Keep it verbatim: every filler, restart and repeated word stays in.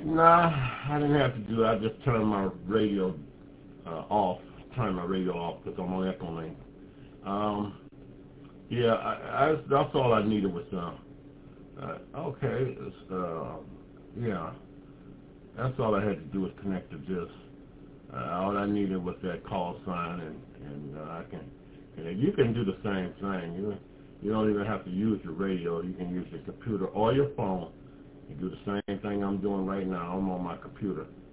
Nah, I didn't have to do that. I just turned my radio uh, off. Turned my radio off because I'm on Echolink. Um, yeah, I, I, that's all I needed was uh, uh okay. It's, uh, yeah, that's all I had to do was connect to this. Uh, all I needed was that call sign, and and uh, I can. And you can do the same thing. You you don't even have to use your radio. You can use your computer or your phone. You do the same thing I'm doing right now. I'm on my computer.